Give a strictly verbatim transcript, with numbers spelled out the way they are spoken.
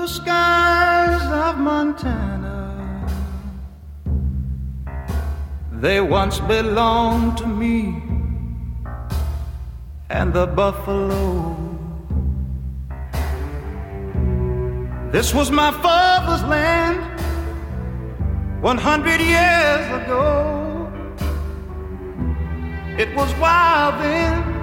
blue skies of Montana, they once belonged to me and the buffalo. This was my father's land one hundred years ago. It was wild then,